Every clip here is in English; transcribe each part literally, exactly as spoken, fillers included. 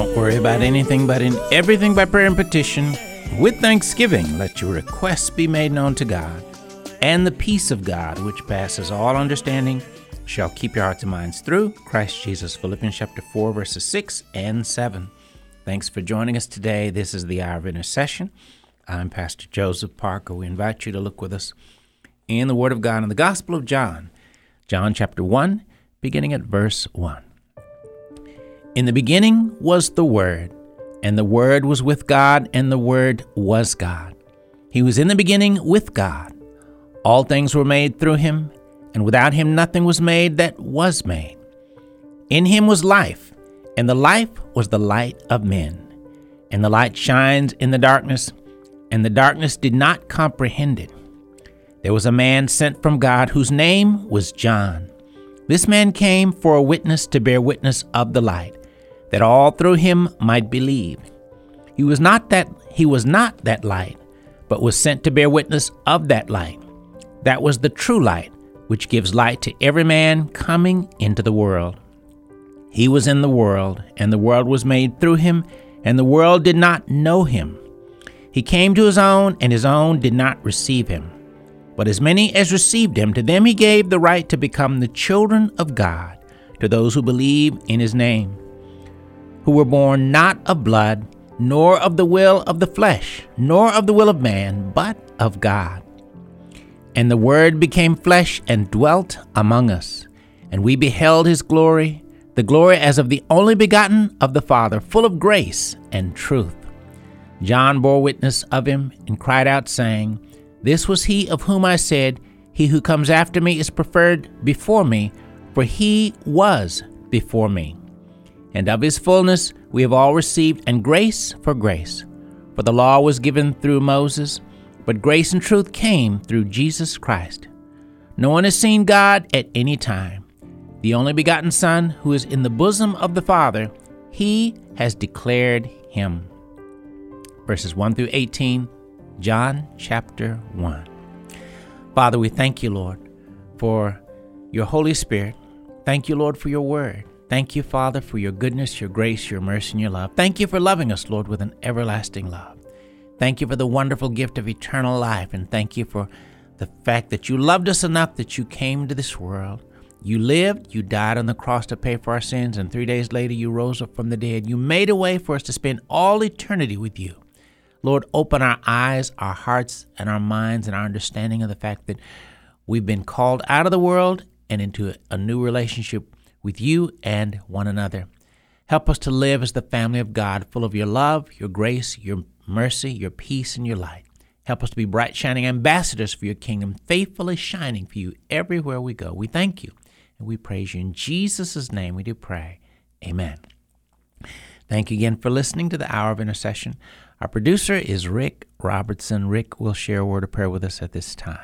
Don't worry about anything, but in everything by prayer and petition, with thanksgiving, let your requests be made known to God. And the peace of God, which passes all understanding, shall keep your hearts and minds through Christ Jesus. Philippians chapter four, verses six and seven. Thanks for joining us today. This is the Hour of Intercession. I'm Pastor Joseph Parker. We invite you to look with us in the Word of God in the Gospel of John, John chapter one, beginning at verse one. In the beginning was the Word, and the Word was with God, and the Word was God. He was in the beginning with God. All things were made through him, and without him nothing was made that was made. In him was life, and the life was the light of men. And the light shines in the darkness, and the darkness did not comprehend it. There was a man sent from God whose name was John. This man came for a witness to bear witness of the light, that all through him might believe. He was not that he was not that light, but was sent to bear witness of that light. That was the true light, which gives light to every man coming into the world. He was in the world, and the world was made through him, and the world did not know him. He came to his own, and his own did not receive him. But as many as received him, to them he gave the right to become the children of God, to those who believe in his name, who were born not of blood, nor of the will of the flesh, nor of the will of man, but of God. And the Word became flesh and dwelt among us, and we beheld his glory, the glory as of the only begotten of the Father, full of grace and truth. John bore witness of him and cried out, saying, This was he of whom I said, He who comes after me is preferred before me, for he was before me. And of his fullness we have all received, and grace for grace. For the law was given through Moses, but grace and truth came through Jesus Christ. No one has seen God at any time. The only begotten Son, who is in the bosom of the Father, he has declared him. Verses one through eighteen, John chapter one. Father, we thank you, Lord, for your Holy Spirit. Thank you, Lord, for your word. Thank you, Father, for your goodness, your grace, your mercy, and your love. Thank you for loving us, Lord, with an everlasting love. Thank you for the wonderful gift of eternal life, and thank you for the fact that you loved us enough that you came to this world. You lived, you died on the cross to pay for our sins, and three days later you rose up from the dead. You made a way for us to spend all eternity with you. Lord, open our eyes, our hearts, and our minds, and our understanding of the fact that we've been called out of the world and into a new relationship with you and one another. Help us to live as the family of God, full of your love, your grace, your mercy, your peace, and your light. Help us to be bright, shining ambassadors for your kingdom, faithfully shining for you everywhere we go. We thank you, and we praise you. In Jesus' name we do pray. Amen. Thank you again for listening to the Hour of Intercession. Our producer is Rick Robertson. Rick will share a word of prayer with us at this time.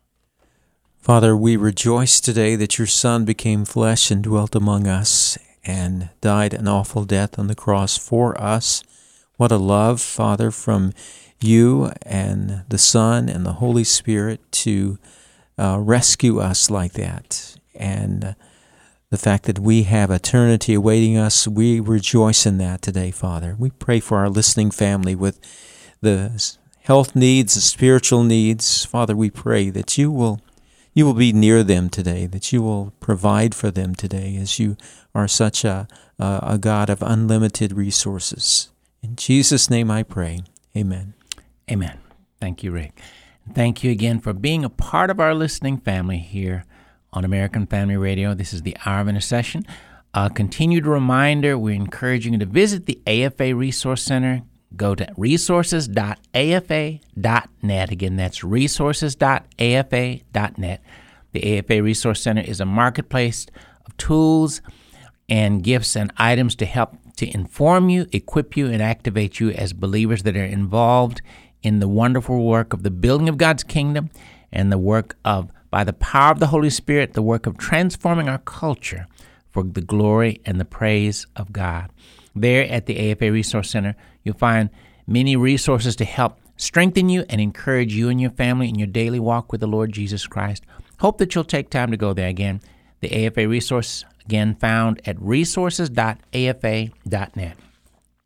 Father, we rejoice today that your Son became flesh and dwelt among us and died an awful death on the cross for us. What a love, Father, from you and the Son and the Holy Spirit to uh, rescue us like that. And uh, the fact that we have eternity awaiting us, we rejoice in that today, Father. We pray for our listening family with the health needs, the spiritual needs. Father, we pray that you will You will be near them today, that you will provide for them today, as you are such a, a, a God of unlimited resources. In Jesus' name I pray. Amen. Amen. Thank you, Rick. Thank you again for being a part of our listening family here on American Family Radio. This is the Hour of Intercession. A continued reminder, we're encouraging you to visit the A F A Resource Center. Go to resources dot A F A dot net. Again, that's resources dot A F A dot net. The A F A Resource Center is a marketplace of tools and gifts and items to help to inform you, equip you, and activate you as believers that are involved in the wonderful work of the building of God's kingdom and the work of, by the power of the Holy Spirit, the work of transforming our culture for the glory and the praise of God. There at the A F A Resource Center, you'll find many resources to help strengthen you and encourage you and your family in your daily walk with the Lord Jesus Christ. Hope that you'll take time to go there. Again, the A F A Resource, again, found at resources dot A F A dot net.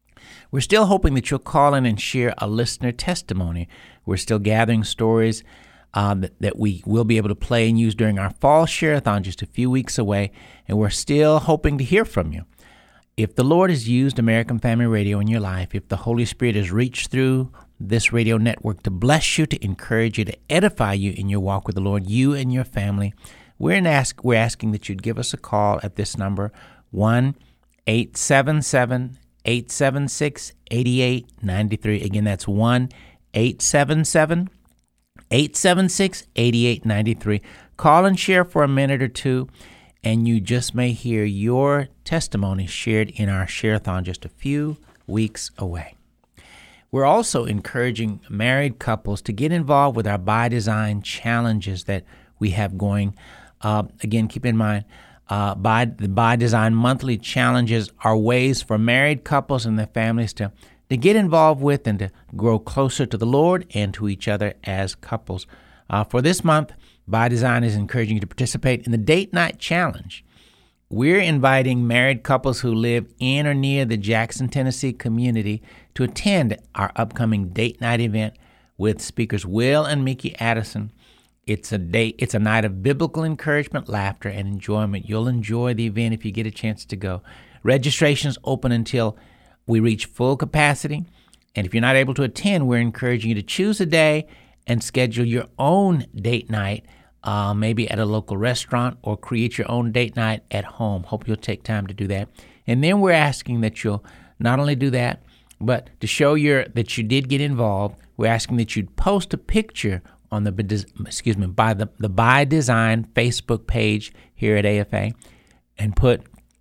We're still hoping that you'll call in and share a listener testimony. We're still gathering stories uh, that, that we will be able to play and use during our fall share-a-thon just a few weeks away, and we're still hoping to hear from you. If the Lord has used American Family Radio in your life, if the Holy Spirit has reached through this radio network to bless you, to encourage you, to edify you in your walk with the Lord, you and your family, we're, in ask, we're asking that you'd give us a call at this number, one eight seven seven, eight seven six, eight eight nine three. Again, that's one eight seven seven, eight seven six, eight eight nine three. Call and share for a minute or two, and you just may hear your testimony shared in our share-a-thon just a few weeks away. We're also encouraging married couples to get involved with our By Design challenges that we have going. Uh, again, keep in mind, uh, by the By Design monthly challenges are ways for married couples and their families to, to get involved with and to grow closer to the Lord and to each other as couples. Uh, for this month, By Design is encouraging you to participate in the Date Night Challenge. We're inviting married couples who live in or near the Jackson, Tennessee community to attend our upcoming Date Night event with speakers Will and Mickey Addison. It's a day, it's a night of biblical encouragement, laughter, and enjoyment. You'll enjoy the event if you get a chance to go. Registration's open until we reach full capacity. And if you're not able to attend, we're encouraging you to choose a day and schedule your own date night, uh, maybe at a local restaurant, or create your own date night at home. Hope you'll take time to do that. And then we're asking that you'll not only do that, but to show your that you did get involved, we're asking that you'd post a picture on the excuse me by the the By Design Facebook page here at A F A, and put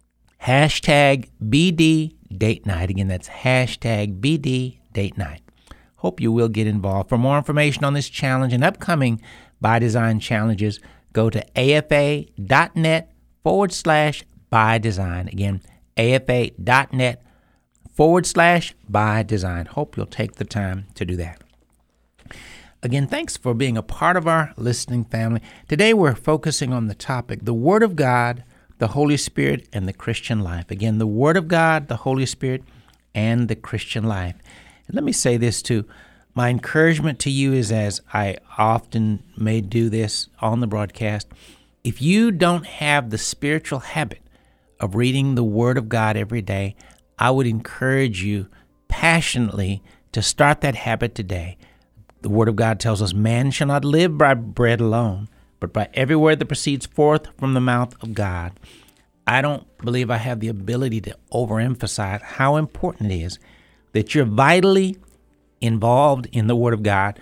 hashtag B D Date Night. Again, that's hashtag B D Date Night. Hope you will get involved. For more information on this challenge and upcoming By Design challenges, go to afa.net forward slash by design. Again, afa.net forward slash by design. Hope you'll take the time to do that. Again, thanks for being a part of our listening family. Today we're focusing on the topic, the Word of God, the Holy Spirit, and the Christian life. Again, the Word of God, the Holy Spirit, and the Christian life. And let me say this too. My encouragement to you is, as I often may do this on the broadcast, if you don't have the spiritual habit of reading the Word of God every day, I would encourage you passionately to start that habit today. The Word of God tells us, man shall not live by bread alone, but by every word that proceeds forth from the mouth of God. I don't believe I have the ability to overemphasize how important it is that you're vitally involved in the Word of God,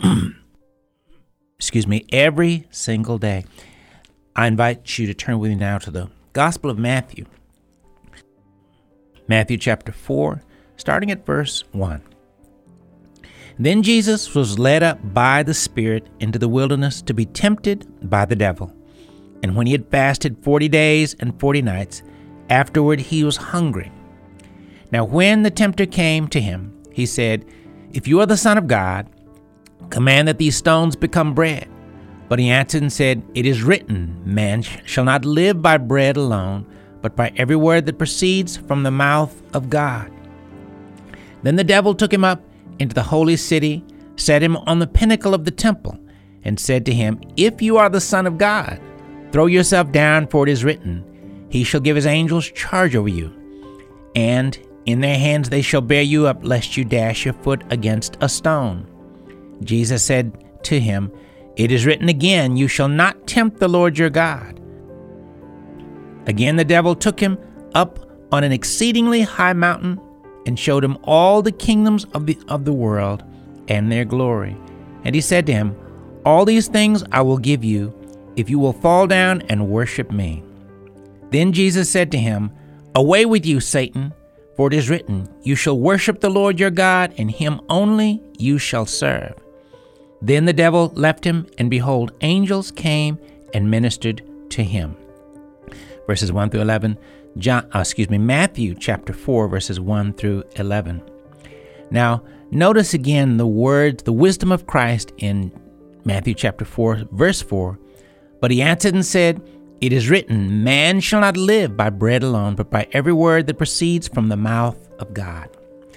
excuse me, every single day. I invite you to turn with me now to the Gospel of Matthew. Matthew chapter four, starting at verse one. Then Jesus was led up by the Spirit into the wilderness to be tempted by the devil. And when he had fasted forty days and forty nights, afterward he was hungry. Now when the tempter came to him, he said, If you are the Son of God, command that these stones become bread. But he answered and said, It is written, Man shall not live by bread alone, but by every word that proceeds from the mouth of God. Then the devil took him up into the holy city, set him on the pinnacle of the temple, and said to him, If you are the Son of God, throw yourself down, for it is written, He shall give his angels charge over you, and in their hands they shall bear you up, lest you dash your foot against a stone. Jesus said to him, It is written again, You shall not tempt the Lord your God. Again the devil took him up on an exceedingly high mountain, and showed him all the kingdoms of the of the world and their glory. And he said to him, All these things I will give you, if you will fall down and worship me. Then Jesus said to him, Away with you, Satan, for it is written, You shall worship the Lord your God, and him only you shall serve. Then the devil left him, and behold, angels came and ministered to him. Verses one through eleven. John, uh, excuse me, Matthew chapter four, verses one through eleven. Now, notice again the words, the wisdom of Christ in Matthew chapter four, verse four. But he answered and said, It is written, Man shall not live by bread alone, but by every word that proceeds from the mouth of God.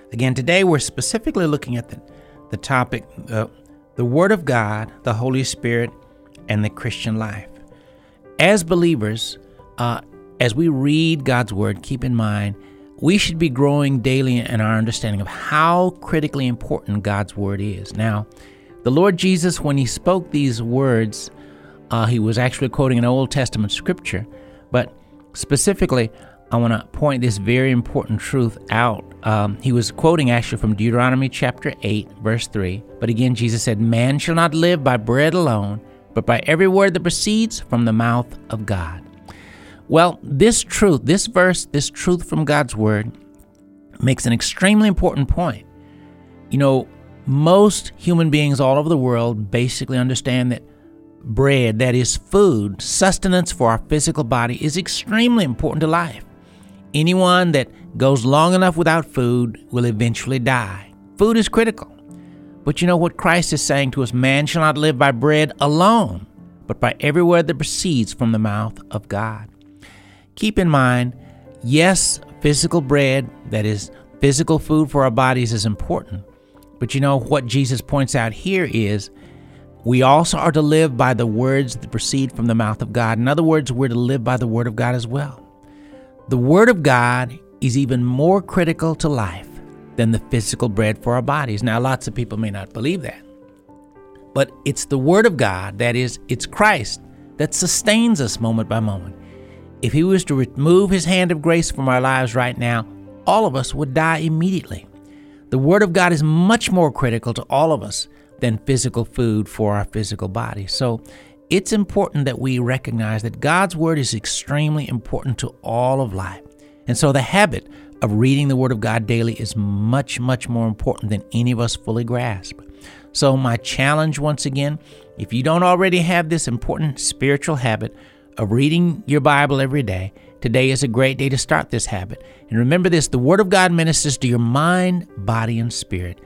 Again, today we're specifically looking at the, the topic, uh, the Word of God, the Holy Spirit, and the Christian life. As believers, uh, as we read God's Word, keep in mind, we should be growing daily in our understanding of how critically important God's Word is. Now, the Lord Jesus, when he spoke these words, uh, he was actually quoting an Old Testament scripture, but specifically, I want to point this very important truth out. Um, he was quoting actually from Deuteronomy chapter eight, verse three. But again, Jesus said, "Man shall not live by bread alone, but by every word that proceeds from the mouth of God." Well, this truth, this verse, this truth from God's Word makes an extremely important point. You know, most human beings all over the world basically understand that bread, that is food, sustenance for our physical body, is extremely important to life. Anyone that goes long enough without food will eventually die. Food is critical. But you know what Christ is saying to us? Man shall not live by bread alone, but by every word that proceeds from the mouth of God. Keep in mind, yes, physical bread, that is physical food for our bodies, is important. But you know what Jesus points out here is we also are to live by the words that proceed from the mouth of God. In other words, we're to live by the Word of God as well. The Word of God is even more critical to life than the physical bread for our bodies. Now, lots of people may not believe that, but it's the Word of God, that is, it's Christ, that sustains us moment by moment. If he was to remove his hand of grace from our lives right now, all of us would die immediately. The Word of God is much more critical to all of us than physical food for our physical body. So it's important that we recognize that God's Word is extremely important to all of life. And so the habit of reading the Word of God daily is much, much more important than any of us fully grasp. So my challenge once again, if you don't already have this important spiritual habit of reading your Bible every day, today is a great day to start this habit. And remember this, the Word of God ministers to your mind, body, and spirit.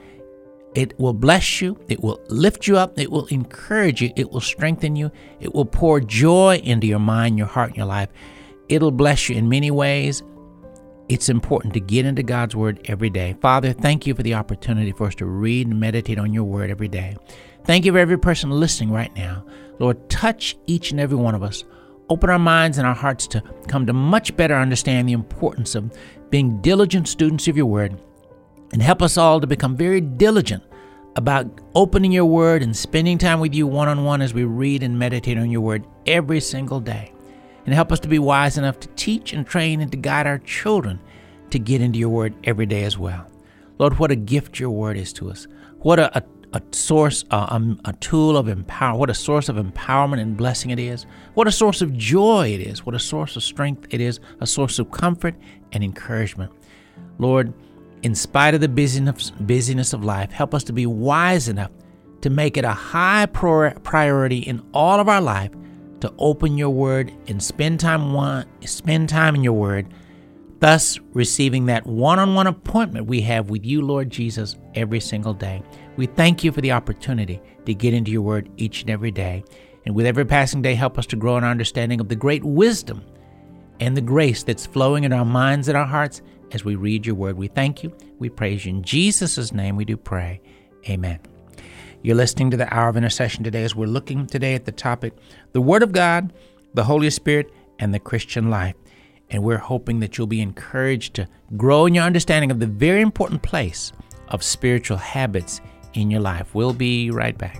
It will bless you. It will lift you up. It will encourage you. It will strengthen you. It will pour joy into your mind, your heart, and your life. It'll bless you in many ways. It's important to get into God's Word every day. Father, thank you for the opportunity for us to read and meditate on your Word every day. Thank you for every person listening right now. Lord, touch each and every one of us. Open our minds and our hearts to come to much better understand the importance of being diligent students of your Word, and help us all to become very diligent about opening your Word and spending time with you one-on-one as we read and meditate on your Word every single day. And help us to be wise enough to teach and train and to guide our children to get into your Word every day as well. Lord, what a gift your Word is to us. What a, a, a source, a, a, a tool of empower. What a source of empowerment and blessing it is. What a source of joy it is. What a source of strength it is. A source of comfort and encouragement. Lord, in spite of the busyness, busyness of life, help us to be wise enough to make it a high priority in all of our life to open your Word and spend time one, spend time in your Word, thus receiving that one-on-one appointment we have with you, Lord Jesus, every single day. We thank you for the opportunity to get into your Word each and every day. And with every passing day, help us to grow in our understanding of the great wisdom and the grace that's flowing in our minds and our hearts as we read your Word. We thank you. We praise you. In Jesus' name we do pray. Amen. You're listening to the Hour of Intercession today as we're looking today at the topic, the Word of God, the Holy Spirit, and the Christian life. And we're hoping that you'll be encouraged to grow in your understanding of the very important place of spiritual habits in your life. We'll be right back.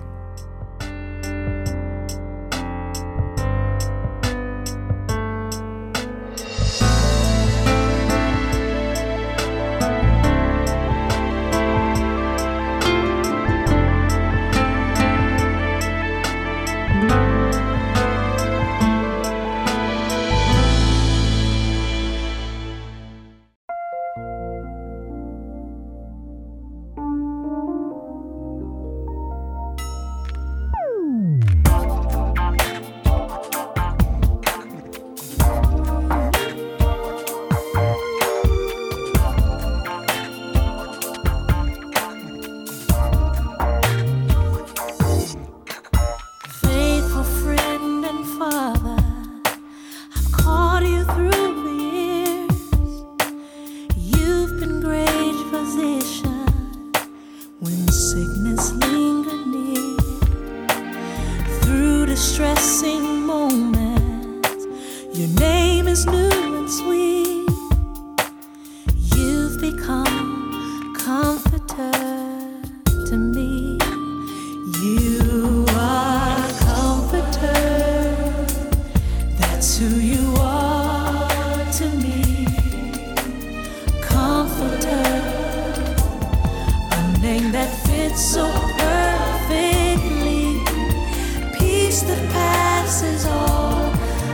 strength that fits so perfectly, peace that passes all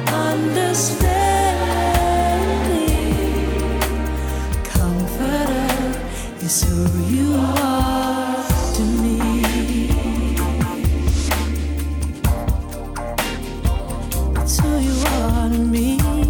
understanding. Comforter is who you are to me. It's who you are to me.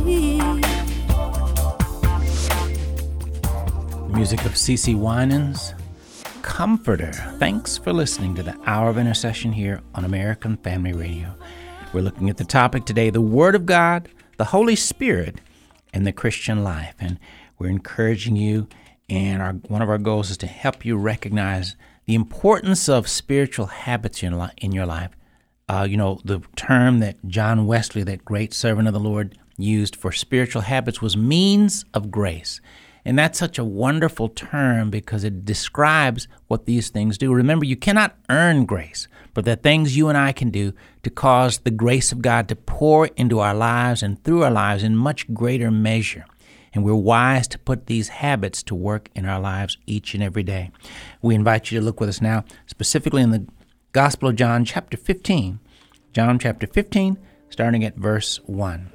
Music of C C Winans, Comforter. Thanks for listening to the Hour of Intercession here on American Family Radio. We're looking at the topic today, the Word of God, the Holy Spirit, and the Christian life. And we're encouraging you, and our, one of our goals is to help you recognize the importance of spiritual habits in, li- in your life. Uh, you know, the term that John Wesley, that great servant of the Lord, used for spiritual habits was means of grace. And that's such a wonderful term because it describes what these things do. Remember, you cannot earn grace, but the things you and I can do to cause the grace of God to pour into our lives and through our lives in much greater measure. And we're wise to put these habits to work in our lives each and every day. We invite you to look with us now, specifically in the Gospel of John, chapter fifteen. John chapter fifteen, starting at verse one.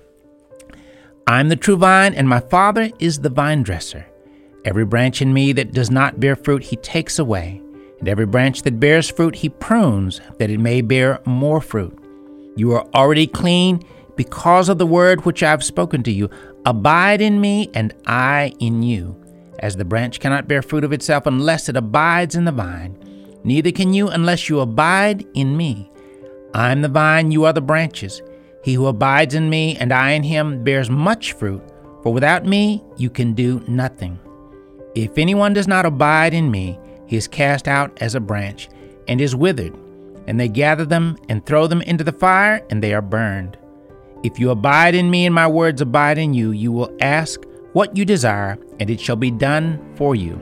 I'm the true vine, and my Father is the vine dresser. Every branch in me that does not bear fruit, he takes away. And every branch that bears fruit, he prunes, that it may bear more fruit. You are already clean because of the word which I have spoken to you. Abide in me, and I in you. As the branch cannot bear fruit of itself unless it abides in the vine, neither can you unless you abide in me. I am the vine, you are the branches. He who abides in me and I in him bears much fruit, for without me you can do nothing. If anyone does not abide in me, he is cast out as a branch and is withered, and they gather them and throw them into the fire, and they are burned. If you abide in me and my words abide in you, you will ask what you desire, and it shall be done for you.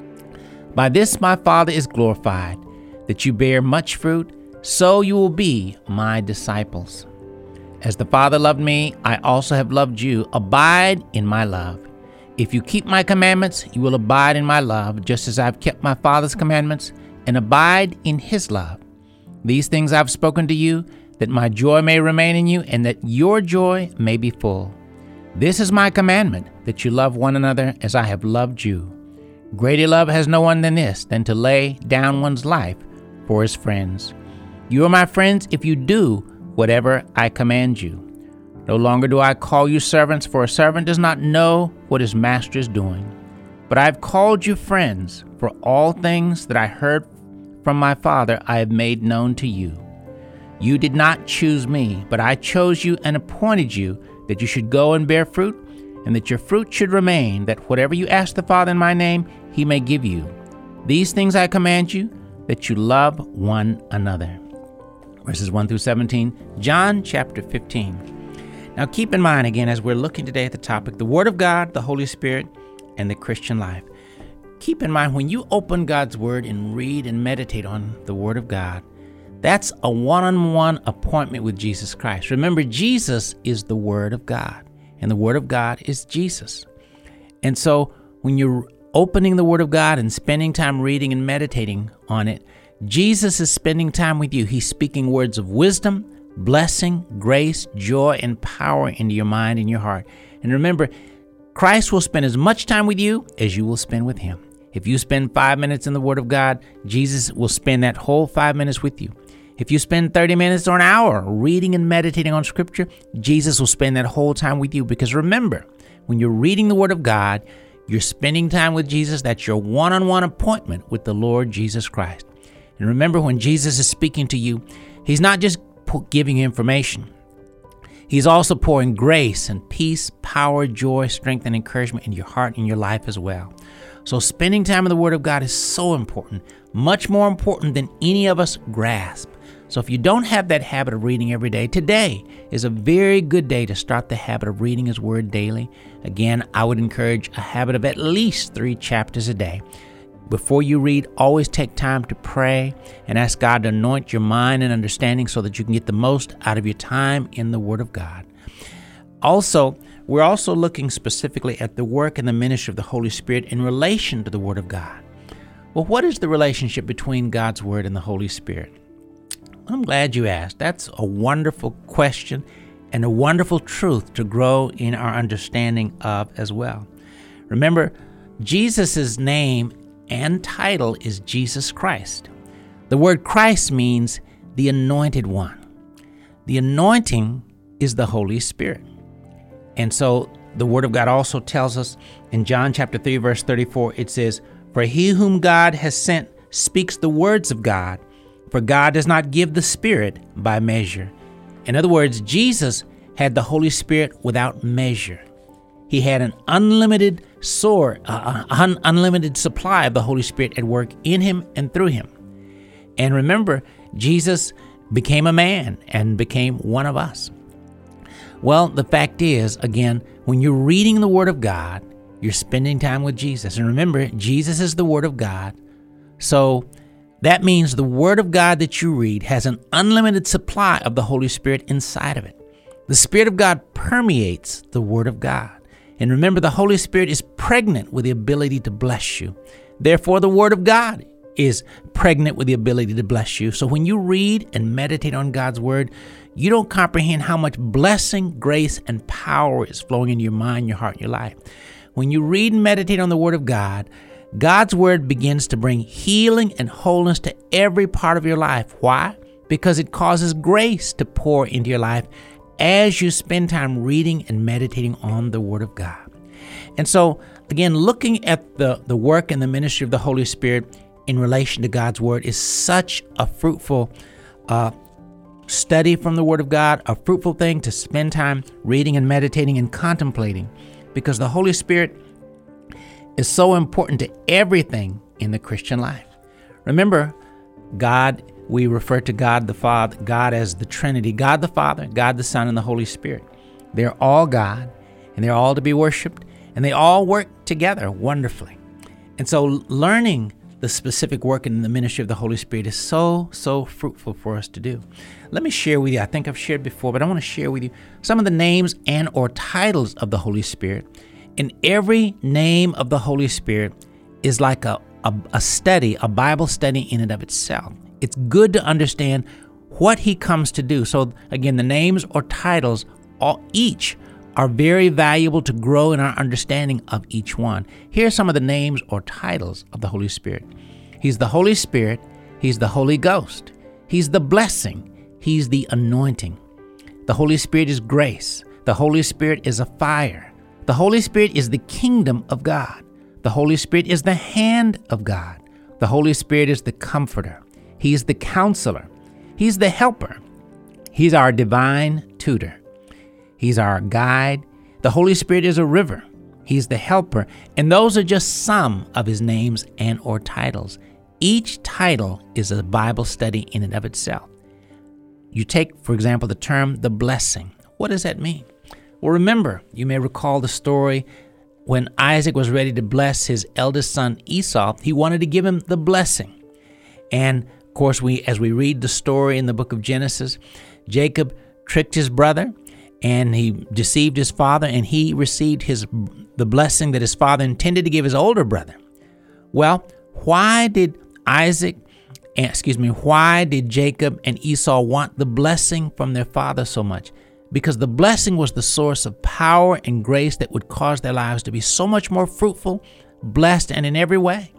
By this my Father is glorified, that you bear much fruit, so you will be my disciples. As the Father loved me, I also have loved you. Abide in my love. If you keep my commandments, you will abide in my love, just as I have kept my Father's commandments and abide in his love. These things I have spoken to you, that my joy may remain in you and that your joy may be full. This is my commandment, that you love one another as I have loved you. Greater love has no one than this, than to lay down one's life for his friends. You are my friends if you do whatever I command you. No longer do I call you servants, for a servant does not know what his master is doing. But I have called you friends, for all things that I heard from my Father I have made known to you. You did not choose me, but I chose you and appointed you that you should go and bear fruit, and that your fruit should remain, that whatever you ask the Father in my name, he may give you. These things I command you, that you love one another. Verses one through seventeen, John chapter fifteen. Now keep in mind again, as we're looking today at the topic, the Word of God, the Holy Spirit, and the Christian life. Keep in mind, when you open God's Word and read and meditate on the Word of God, that's a one-on-one appointment with Jesus Christ. Remember, Jesus is the Word of God, and the Word of God is Jesus. And so when you're opening the Word of God and spending time reading and meditating on it, Jesus is spending time with you. He's speaking words of wisdom, blessing, grace, joy, and power into your mind and your heart. And remember, Christ will spend as much time with you as you will spend with him. If you spend five minutes in the Word of God, Jesus will spend that whole five minutes with you. If you spend thirty minutes or an hour reading and meditating on Scripture, Jesus will spend that whole time with you. Because remember, when you're reading the Word of God, you're spending time with Jesus. That's your one-on-one appointment with the Lord Jesus Christ. And remember, when Jesus is speaking to you, he's not just giving you information. He's also pouring grace and peace, power, joy, strength, and encouragement in your heart and your life as well. So spending time in the Word of God is so important, much more important than any of us grasp. So if you don't have that habit of reading every day, today is a very good day to start the habit of reading His Word daily. Again, I would encourage a habit of at least three chapters a day. Before you read, always take time to pray and ask God to anoint your mind and understanding so that you can get the most out of your time in the Word of God. Also, we're also looking specifically at the work and the ministry of the Holy Spirit in relation to the Word of God. Well, what is the relationship between God's Word and the Holy Spirit? I'm glad you asked. That's a wonderful question and a wonderful truth to grow in our understanding of as well. Remember, Jesus' name and title is Jesus Christ. The word Christ means the anointed one. The anointing is the Holy Spirit. And so the Word of God also tells us in John chapter three, verse thirty-four, it says, "For he whom God has sent speaks the words of God, for God does not give the Spirit by measure." In other words, Jesus had the Holy Spirit without measure. He had an unlimited source, uh, un- unlimited supply of the Holy Spirit at work in him and through him. And remember, Jesus became a man and became one of us. Well, the fact is, again, when you're reading the Word of God, you're spending time with Jesus. And remember, Jesus is the Word of God. So that means the Word of God that you read has an unlimited supply of the Holy Spirit inside of it. The Spirit of God permeates the Word of God. And remember, the Holy Spirit is pregnant with the ability to bless you. Therefore, the Word of God is pregnant with the ability to bless you. So when you read and meditate on God's Word, you don't comprehend how much blessing, grace, and power is flowing into your mind, your heart, and your life. When you read and meditate on the Word of God, God's Word begins to bring healing and wholeness to every part of your life. Why? Because it causes grace to pour into your life as you spend time reading and meditating on the Word of God. And so, again, looking at the, the work and the ministry of the Holy Spirit in relation to God's Word is such a fruitful uh, study from the Word of God, a fruitful thing to spend time reading and meditating and contemplating, because the Holy Spirit is so important to everything in the Christian life. Remember, God, we refer to God the Father, God as the Trinity, God the Father, God the Son, and the Holy Spirit. They're all God, and they're all to be worshiped, and they all work together wonderfully. And so learning the specific work in the ministry of the Holy Spirit is so, so fruitful for us to do. Let me share with you, I think I've shared before, but I want to share with you some of the names and or titles of the Holy Spirit. And every name of the Holy Spirit is like a, a, a study, a Bible study in and of itself. It's good to understand what he comes to do. So again, the names or titles, all each are very valuable to grow in our understanding of each one. Here are some of the names or titles of the Holy Spirit. He's the Holy Spirit. He's the Holy Ghost. He's the blessing. He's the anointing. The Holy Spirit is grace. The Holy Spirit is a fire. The Holy Spirit is the kingdom of God. The Holy Spirit is the hand of God. The Holy Spirit is the comforter. He's the counselor. He's the helper. He's our divine tutor. He's our guide. The Holy Spirit is a river. He's the helper. And those are just some of his names and or titles. Each title is a Bible study in and of itself. You take, for example, the term the blessing. What does that mean? Well, remember, you may recall the story when Isaac was ready to bless his eldest son Esau. He wanted to give him the blessing. And of course, we, as we read the story in the book of Genesis, Jacob tricked his brother and he deceived his father, and he received his the blessing that his father intended to give his older brother. Well, why did Isaac, excuse me, why did Jacob and Esau want the blessing from their father so much? Because the blessing was the source of power and grace that would cause their lives to be so much more fruitful, blessed, and in every way.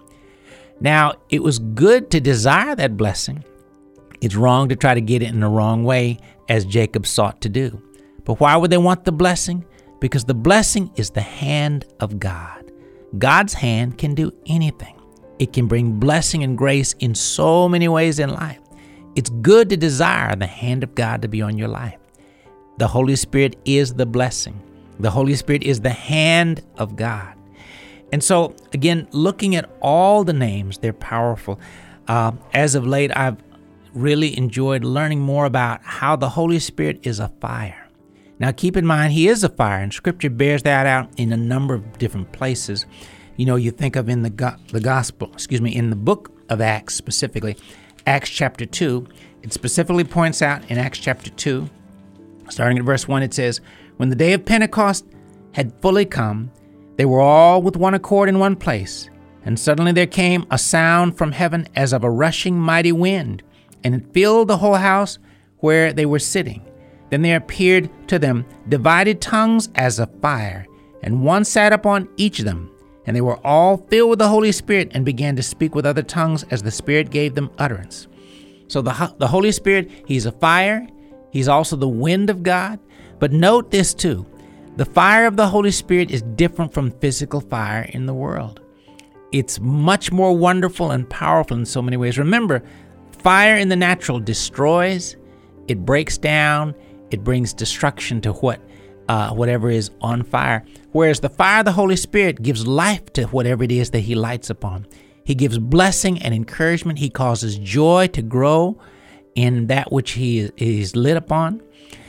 Now, it was good to desire that blessing. It's wrong to try to get it in the wrong way, as Jacob sought to do. But why would they want the blessing? Because the blessing is the hand of God. God's hand can do anything. It can bring blessing and grace in so many ways in life. It's good to desire the hand of God to be on your life. The Holy Spirit is the blessing. The Holy Spirit is the hand of God. And so, again, looking at all the names, they're powerful. Uh, as of late, I've really enjoyed learning more about how the Holy Spirit is a fire. Now, keep in mind, he is a fire, and Scripture bears that out in a number of different places. You know, you think of in the go- the gospel, excuse me, in the book of Acts specifically, Acts chapter two, it specifically points out in Acts chapter two, starting at verse one, it says, "When the day of Pentecost had fully come, they were all with one accord in one place. And suddenly there came a sound from heaven as of a rushing mighty wind, and it filled the whole house where they were sitting. Then there appeared to them divided tongues as of fire, and one sat upon each of them. And they were all filled with the Holy Spirit and began to speak with other tongues as the Spirit gave them utterance. So the, the Holy Spirit, he's a fire. He's also the wind of God. But note this too. The fire of the Holy Spirit is different from physical fire in the world. It's much more wonderful and powerful in so many ways. Remember, fire in the natural destroys, it breaks down, it brings destruction to what uh, whatever is on fire. Whereas the fire of the Holy Spirit gives life to whatever it is that he lights upon. He gives blessing and encouragement. He causes joy to grow in that which he is lit upon.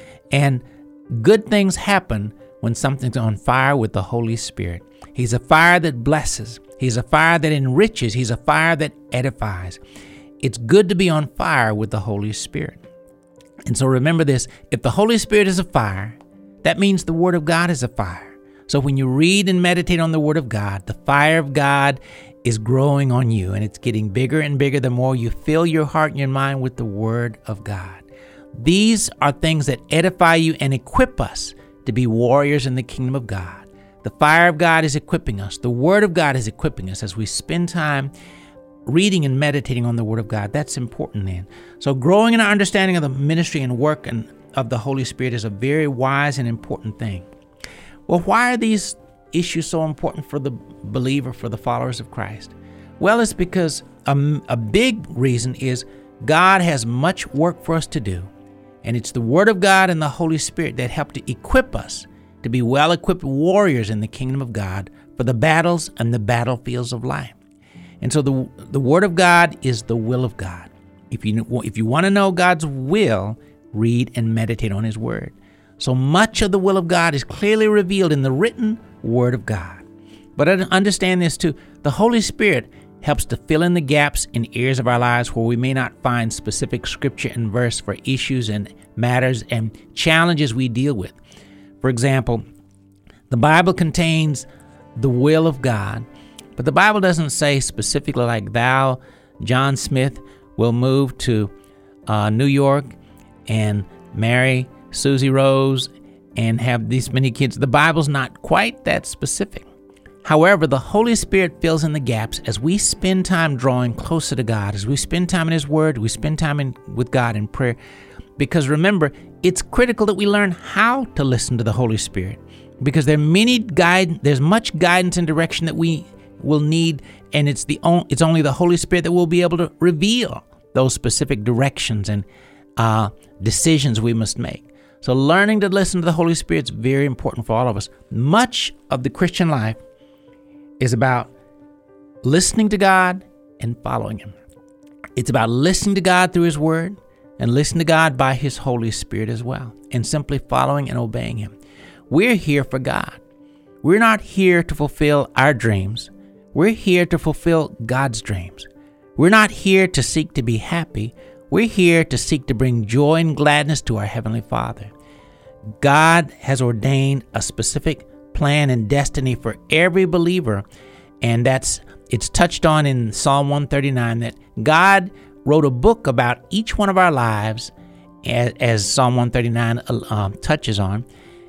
And good things happen when something's on fire with the Holy Spirit. He's a fire that blesses. He's a fire that enriches. He's a fire that edifies. It's good to be on fire with the Holy Spirit. And so remember this, if the Holy Spirit is a fire, that means the Word of God is a fire. So when you read and meditate on the Word of God, the fire of God is growing on you, and it's getting bigger and bigger the more you fill your heart and your mind with the Word of God. These are things that edify you and equip us to be warriors in the kingdom of God. The fire of God is equipping us. The Word of God is equipping us as we spend time reading and meditating on the Word of God. That's important then. So growing in our understanding of the ministry and work and of the Holy Spirit is a very wise and important thing. Well, why are these issues so important for the believer, for the followers of Christ? Well, it's because a, a big reason is God has much work for us to do. And it's the Word of God and the Holy Spirit that help to equip us to be well-equipped warriors in the kingdom of God for the battles and the battlefields of life. And so the the Word of God is the will of God. If you if you want to know God's will, read and meditate on His Word. So much of the will of God is clearly revealed in the written Word of God. But understand this too. The Holy Spirit helps to fill in the gaps in areas of our lives where we may not find specific scripture and verse for issues and matters and challenges we deal with. For example, the Bible contains the will of God, but the Bible doesn't say specifically like thou, John Smith, will move to uh, New York and marry Susie Rose and have these many kids. The Bible's not quite that specific. However, the Holy Spirit fills in the gaps as we spend time drawing closer to God, as we spend time in His Word, we spend time in, with God in prayer. Because remember, it's critical that we learn how to listen to the Holy Spirit, because there are many guide, there's much guidance and direction that we will need, and it's the on, it's only the Holy Spirit that will be able to reveal those specific directions and uh, decisions we must make. So learning to listen to the Holy Spirit is very important for all of us. Much of the Christian life is about listening to God and following Him. It's about listening to God through His Word and listening to God by His Holy Spirit as well, and simply following and obeying Him. We're here for God. We're not here to fulfill our dreams. We're here to fulfill God's dreams. We're not here to seek to be happy. We're here to seek to bring joy and gladness to our Heavenly Father. God has ordained a specific plan and destiny for every believer, and that's it's touched on in Psalm one thirty-nine that God wrote a book about each one of our lives, as, as Psalm one thirty-nine uh, touches on.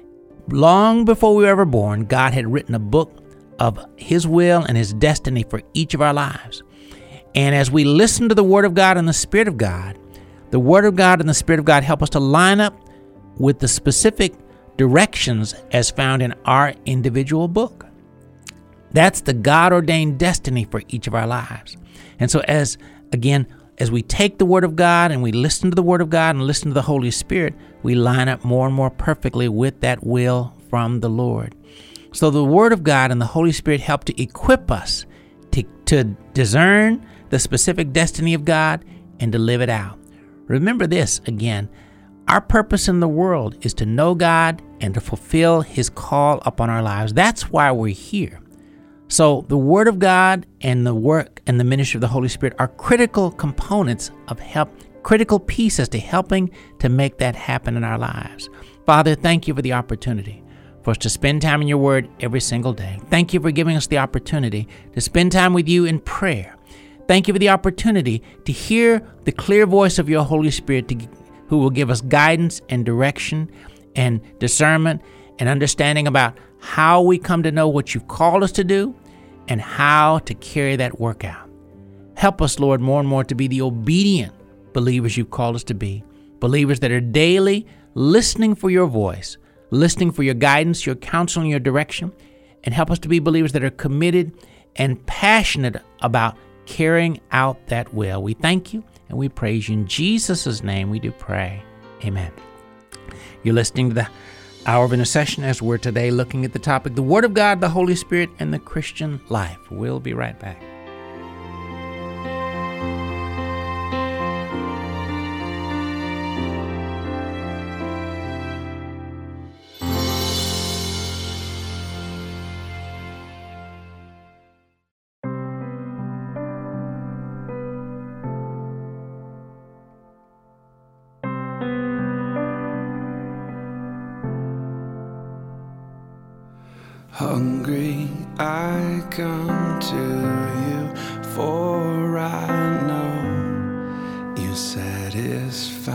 Long before we were ever born, God had written a book of His will and His destiny for each of our lives. And as we listen to the Word of God and the Spirit of God, the Word of God and the Spirit of God help us to line up with the specific directions as found in our individual book. That's the God-ordained destiny for each of our lives. And so as, again, as we take the Word of God and we listen to the Word of God and listen to the Holy Spirit, we line up more and more perfectly with that will from the Lord. So the Word of God and the Holy Spirit help to equip us to, to discern the specific destiny of God and to live it out. Remember this, again, our purpose in the world is to know God and to fulfill His call upon our lives. That's why we're here. So the Word of God and the work and the ministry of the Holy Spirit are critical components of help, critical pieces to helping to make that happen in our lives. Father, thank You for the opportunity. for us to spend time in your word every single day. Thank you for giving us the opportunity to spend time with you in prayer. Thank you for the opportunity to hear the clear voice of your Holy Spirit to, who will give us guidance and direction and discernment and understanding about how we come to know what you've called us to do and how to carry that work out. Help us, Lord, more and more to be the obedient believers you've called us to be, believers that are daily listening for your voice, listening for your guidance, your counsel, and your direction, and help us to be believers that are committed and passionate about carrying out that will. We thank you and we praise you. In Jesus' name we do pray. Amen. You're listening to the Hour of Intercession as we're today looking at the topic, the Word of God, the Holy Spirit, and the Christian life. We'll be right back. Hungry, I come to you, for I know you satisfy.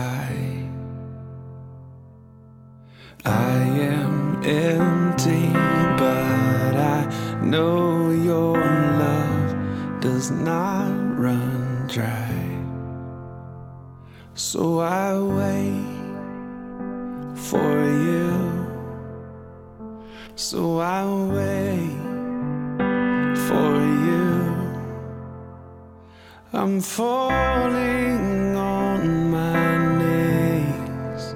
I am empty, but I know your love does not run dry. So I wait for you. So I wait for you. I'm falling on my knees,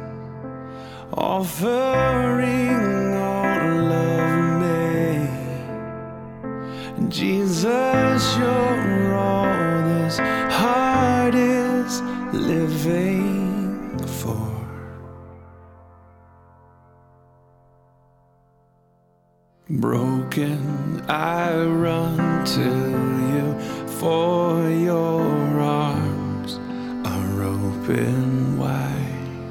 offering all of me. Jesus, you're all this heart is living for. Broken, I run to you, for your arms are open wide.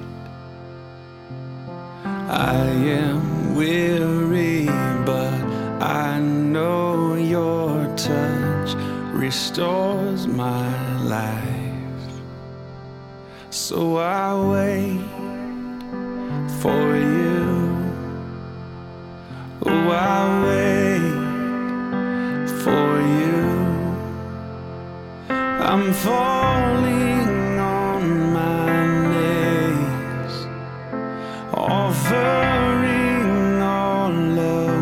I am weary, but I know your touch restores my life. So I wait for you. Oh, I wait for you. I'm falling on my knees, offering all of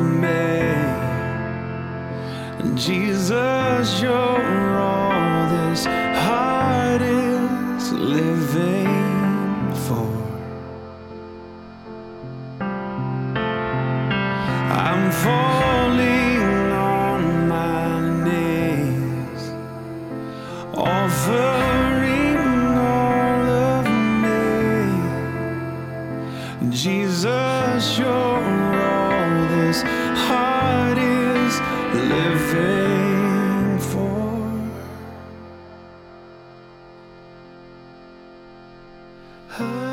me. Jesus, you're all this heart is living for. I'm falling on my knees, offering all of me. Jesus, you're all this heart is living for. Ah.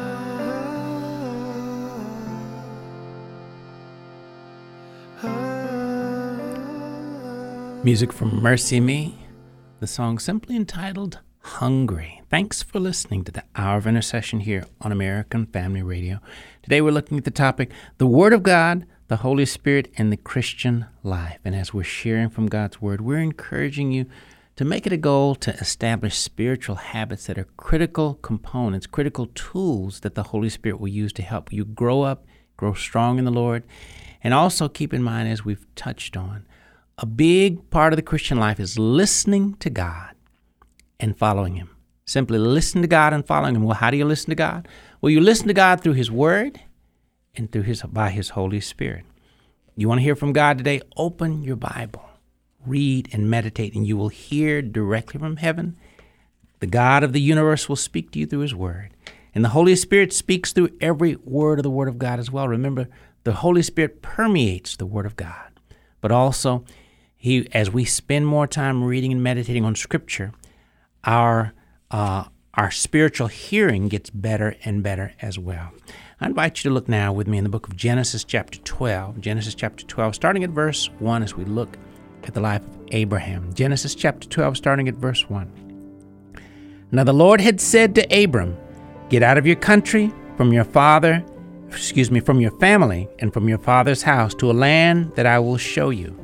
Music from Mercy Me, the song simply entitled Hungry. Thanks for listening to the Hour of Intercession here on American Family Radio. Today we're looking at the topic, the Word of God, the Holy Spirit, and the Christian life. And as we're sharing from God's Word, we're encouraging you to make it a goal to establish spiritual habits that are critical components, critical tools that the Holy Spirit will use to help you grow up, grow strong in the Lord. And also keep in mind, as we've touched on, a big part of the Christian life is listening to God and following Him. Simply listen to God and following Him. Well, how do you listen to God? Well, you listen to God through His Word and through His by His Holy Spirit. You want to hear from God today? Open your Bible, read and meditate, and you will hear directly from heaven. The God of the universe will speak to you through His Word. And the Holy Spirit speaks through every word of the Word of God as well. Remember, the Holy Spirit permeates the Word of God. But also, He, as we spend more time reading and meditating on Scripture, our uh, our spiritual hearing gets better and better as well. I invite you to look now with me in the book of Genesis chapter twelve. Genesis chapter twelve, starting at verse one as we look at the life of Abraham. Genesis chapter twelve, starting at verse one. Now the Lord had said to Abram, "Get out of your country, from your father, excuse me, from your family, and from your father's house to a land that I will show you.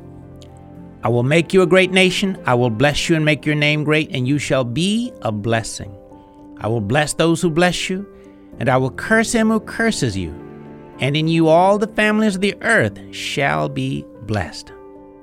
I will make you a great nation. I will bless you and make your name great, and you shall be a blessing. I will bless those who bless you, and I will curse him who curses you. And in you all the families of the earth shall be blessed."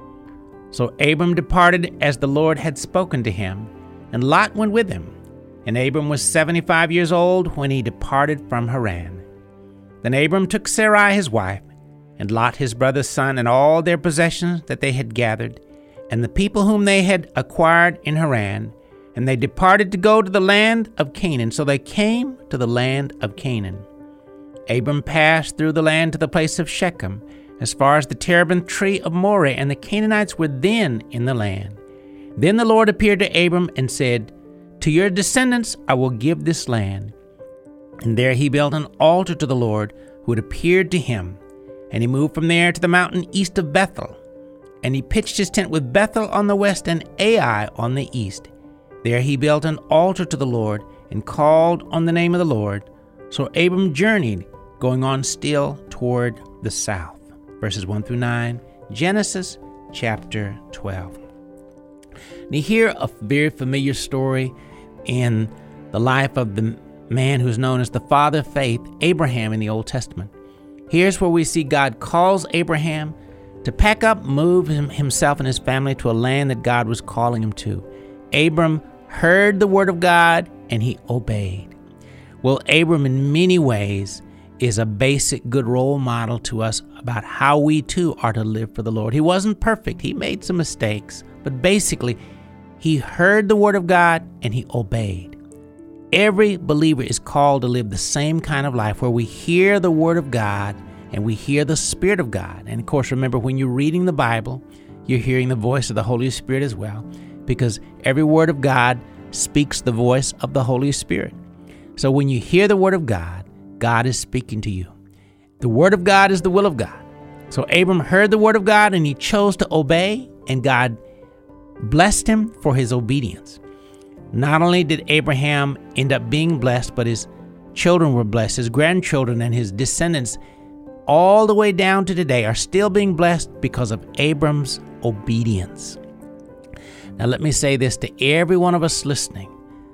So Abram departed as the Lord had spoken to him, and Lot went with him. And Abram was seventy-five years old when he departed from Haran. Then Abram took Sarai his wife, and Lot his brother's son, and all their possessions that they had gathered, and the people whom they had acquired in Haran, and they departed to go to the land of Canaan. So they came to the land of Canaan. Abram passed through the land to the place of Shechem, as far as the terebinth tree of Moreh, and the Canaanites were then in the land. Then the Lord appeared to Abram and said, "To your descendants I will give this land." And there he built an altar to the Lord who had appeared to him. And he moved from there to the mountain east of Bethel. And he pitched his tent with Bethel on the west and Ai on the east. There he built an altar to the Lord and called on the name of the Lord. So Abram journeyed, going on still toward the south. Verses one through nine, Genesis chapter twelve. Now here a very familiar story in the life of the man who's known as the father of faith, Abraham, in the Old Testament. Here's where we see God calls Abraham to pack up, move himself and his family to a land that God was calling him to. Abram heard the word of God and he obeyed. Well, Abram in many ways is a basic good role model to us about how we too are to live for the Lord. He wasn't perfect. He made some mistakes, but basically he heard the word of God and he obeyed. Every believer is called to live the same kind of life where we hear the word of God and we hear the Spirit of God. And of course, remember, when you're reading the Bible, you're hearing the voice of the Holy Spirit as well, because every word of God speaks the voice of the Holy Spirit. So when you hear the word of God, God is speaking to you. The word of God is the will of God. So Abram heard the word of God and he chose to obey, and God blessed him for his obedience. Not only did Abraham end up being blessed, but his children were blessed. His grandchildren and his descendants, all the way down to today, are still being blessed because of Abram's obedience. Now let me say this to every one of us listening.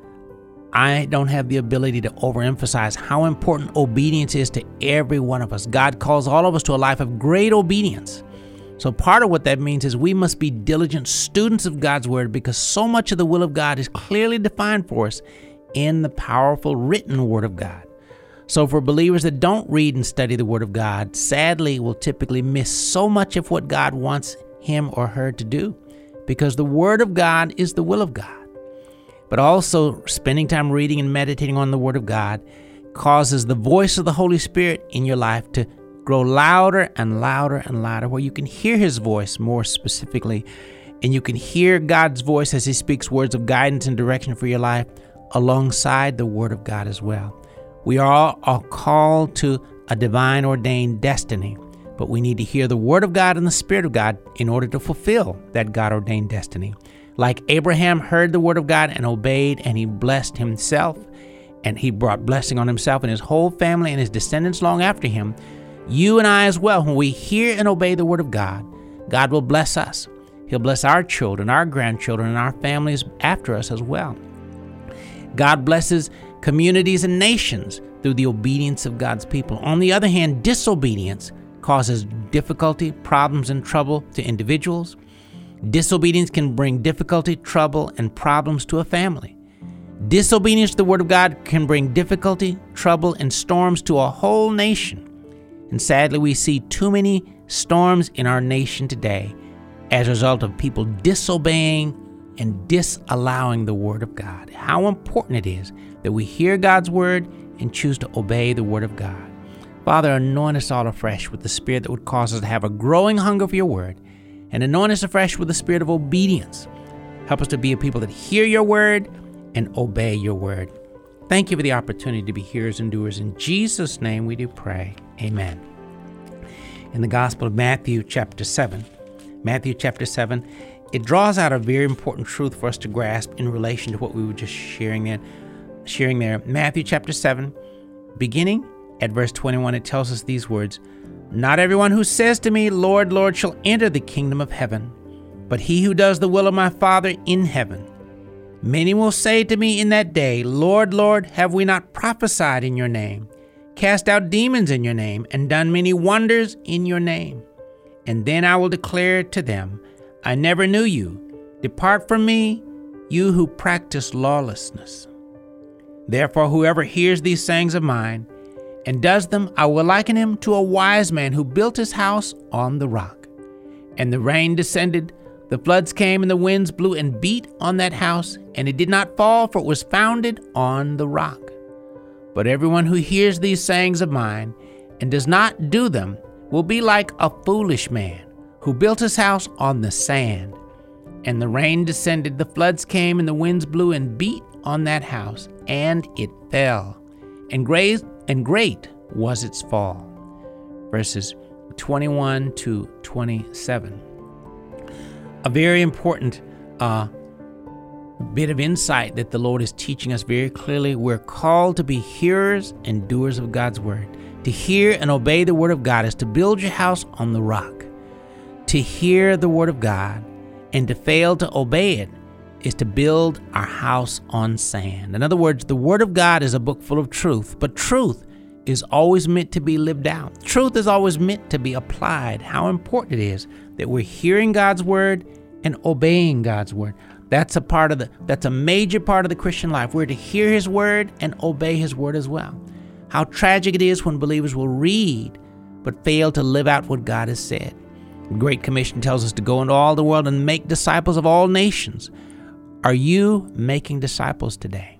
I don't have the ability to overemphasize how important obedience is to every one of us. God calls all of us to a life of great obedience. So part of what that means is we must be diligent students of God's word, because so much of the will of God is clearly defined for us in the powerful written word of God. So for believers that don't read and study the word of God, sadly will typically miss so much of what God wants him or her to do, because the word of God is the will of God. But also spending time reading and meditating on the word of God causes the voice of the Holy Spirit in your life to grow louder and louder and louder, where you can hear his voice more specifically, and you can hear God's voice as he speaks words of guidance and direction for your life alongside the word of God as well. We are all, all called to a divine ordained destiny, but we need to hear the word of God and the Spirit of God in order to fulfill that God ordained destiny. Like Abraham heard the word of God and obeyed, and he blessed himself, and he brought blessing on himself and his whole family and his descendants long after him. You and I as well, when we hear and obey the word of God, God will bless us. He'll bless our children, our grandchildren, and our families after us as well. God blesses communities and nations through the obedience of God's people. On the other hand, disobedience causes difficulty, problems, and trouble to individuals. Disobedience can bring difficulty, trouble, and problems to a family. Disobedience to the word of God can bring difficulty, trouble, and storms to a whole nation. And sadly, we see too many storms in our nation today as a result of people disobeying and disallowing the word of God. How important it is that we hear God's word and choose to obey the word of God. Father, anoint us all afresh with the Spirit that would cause us to have a growing hunger for your word, and anoint us afresh with the spirit of obedience. Help us to be a people that hear your word and obey your word. Thank you for the opportunity to be hearers and doers. In Jesus' name we do pray. Amen. In the Gospel of Matthew chapter seven, Matthew chapter seven, it draws out a very important truth for us to grasp in relation to what we were just sharing there. Sharing there. Matthew chapter seven, beginning at verse twenty-one, it tells us these words, "Not everyone who says to me, 'Lord, Lord,' shall enter the kingdom of heaven, but he who does the will of my Father in heaven. Many will say to me in that day, 'Lord, Lord, have we not prophesied in your name, cast out demons in your name, and done many wonders in your name?' And then I will declare to them, 'I never knew you. Depart from me, you who practice lawlessness.' Therefore, whoever hears these sayings of mine and does them, I will liken him to a wise man who built his house on the rock. And the rain descended, the floods came, and the winds blew and beat on that house, and it did not fall, for it was founded on the rock. But everyone who hears these sayings of mine and does not do them will be like a foolish man who built his house on the sand. And the rain descended, the floods came, and the winds blew and beat on that house, and it fell. And great, and great was its fall." Verses twenty-one to twenty-seven. A very important uh, bit of insight that the Lord is teaching us very clearly. We're called to be hearers and doers of God's word. To hear and obey the word of God is to build your house on the rock. To hear the word of God and to fail to obey it is to build our house on sand. In other words, the word of God is a book full of truth, but truth is always meant to be lived out. Truth is always meant to be applied. How important it is that we're hearing God's word and obeying God's word. That's a part of the that's a major part of the Christian life. We're to hear his word and obey his word as well. How tragic it is when believers will read but fail to live out what God has said. The Great Commission tells us to go into all the world and make disciples of all nations. Are you making disciples today?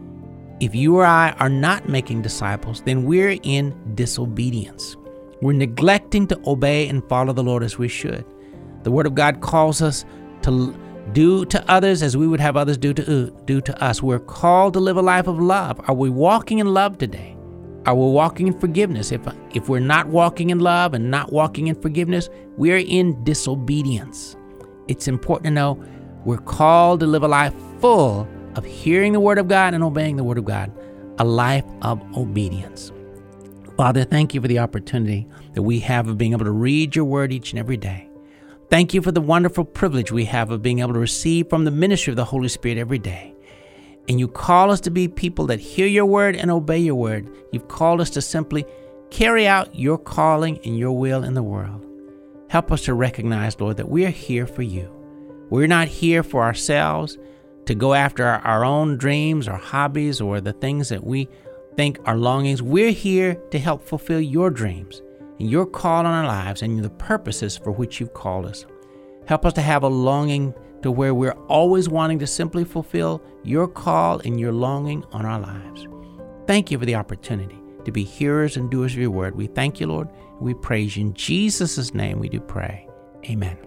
If you or I are not making disciples, then we're in disobedience. We're neglecting to obey and follow the Lord as we should. The Word of God calls us to do to others as we would have others do to, do to us. We're called to live a life of love. Are we walking in love today? Are we walking in forgiveness? If, if we're not walking in love and not walking in forgiveness, we're in disobedience. It's important to know we're called to live a life full of hearing the Word of God and obeying the Word of God, a life of obedience. Father, thank you for the opportunity that we have of being able to read your Word each and every day. Thank you for the wonderful privilege we have of being able to receive from the ministry of the Holy Spirit every day. And you call us to be people that hear your Word and obey your Word. You've called us to simply carry out your calling and your will in the world. Help us to recognize, Lord, that we are here for you. We're not here for ourselves, to go after our, our own dreams or hobbies or the things that we think are longings. We're here to help fulfill your dreams and your call on our lives and the purposes for which you've called us. Help us to have a longing to where we're always wanting to simply fulfill your call and your longing on our lives. Thank you for the opportunity to be hearers and doers of your word. We thank you, Lord, and we praise you. In Jesus' name we do pray. Amen.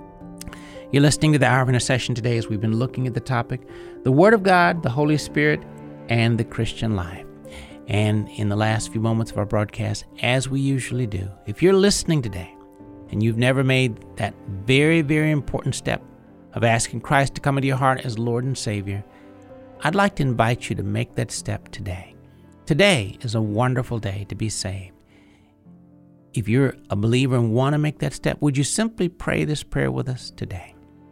You're listening to the Hour of Intercession today as we've been looking at the topic, the Word of God, the Holy Spirit, and the Christian life. And in the last few moments of our broadcast, as we usually do, if you're listening today and you've never made that very, very important step of asking Christ to come into your heart as Lord and Savior, I'd like to invite you to make that step today. Today is a wonderful day to be saved. If you're a believer and want to make that step, would you simply pray this prayer with us today?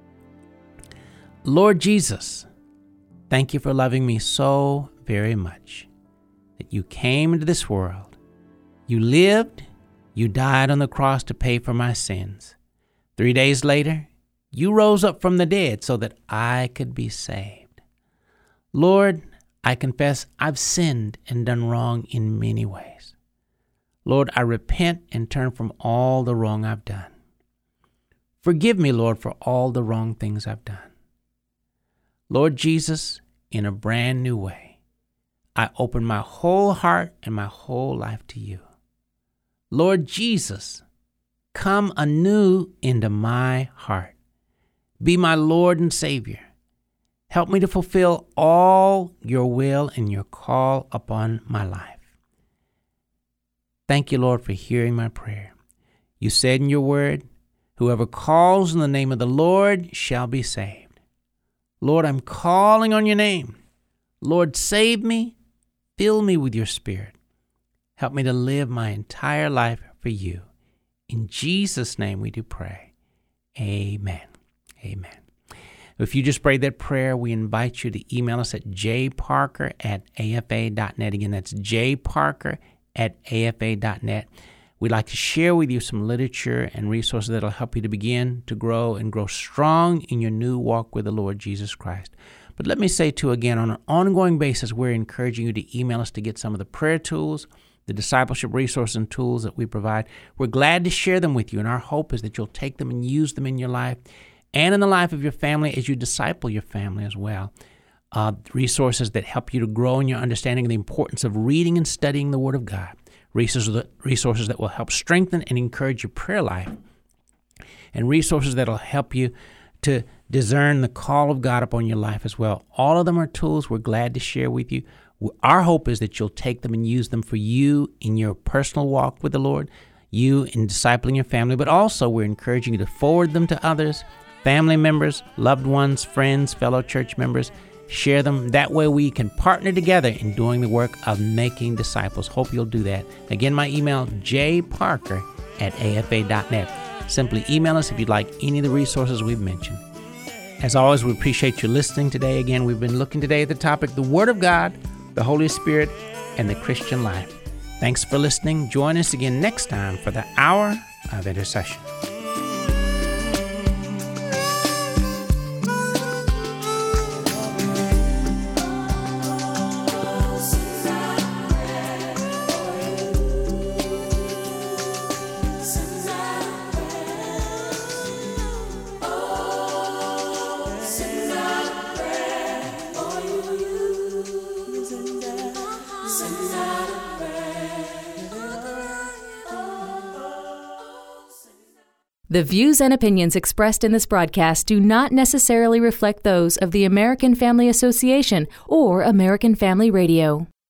Lord Jesus, thank you for loving me so very much that you came into this world. You lived, you died on the cross to pay for my sins. Three days later, you rose up from the dead so that I could be saved. Lord, I confess I've sinned and done wrong in many ways. Lord, I repent and turn from all the wrong I've done. Forgive me, Lord, for all the wrong things I've done. Lord Jesus, in a brand new way, I open my whole heart and my whole life to you. Lord Jesus, come anew into my heart. Be my Lord and Savior. Help me to fulfill all your will and your call upon my life. Thank you, Lord, for hearing my prayer. You said in your word, whoever calls in the name of the Lord shall be saved. Lord, I'm calling on your name. Lord, save me. Fill me with your Spirit. Help me to live my entire life for you. In Jesus' name we do pray. Amen. Amen. If you just prayed that prayer, we invite you to email us at j parker at a f a dot net. Again, that's j parker at a f a dot net. We'd like to share with you some literature and resources that will help you to begin to grow and grow strong in your new walk with the Lord Jesus Christ. But let me say, too, again, on an ongoing basis, we're encouraging you to email us to get some of the prayer tools, the discipleship resources and tools that we provide. We're glad to share them with you, and our hope is that you'll take them and use them in your life and in the life of your family as you disciple your family as well. Uh, resources that help you to grow in your understanding of the importance of reading and studying the Word of God. Resources that, resources that will help strengthen and encourage your prayer life. And resources that will help you to discern the call of God upon your life as well. All of them are tools we're glad to share with you. Our hope is that you'll take them and use them for you in your personal walk with the Lord, you in discipling your family, but also we're encouraging you to forward them to others, family members, loved ones, friends, fellow church members. Share them. That way we can partner together in doing the work of making disciples. Hope you'll do that. Again, my email, j parker at a f a dot net. Simply email us if you'd like any of the resources we've mentioned. As always, we appreciate you listening today. Again, we've been looking today at the topic, the Word of God, the Holy Spirit, and the Christian life. Thanks for listening. Join us again next time for the Hour of Intercession. The views and opinions expressed in this broadcast do not necessarily reflect those of the American Family Association or American Family Radio.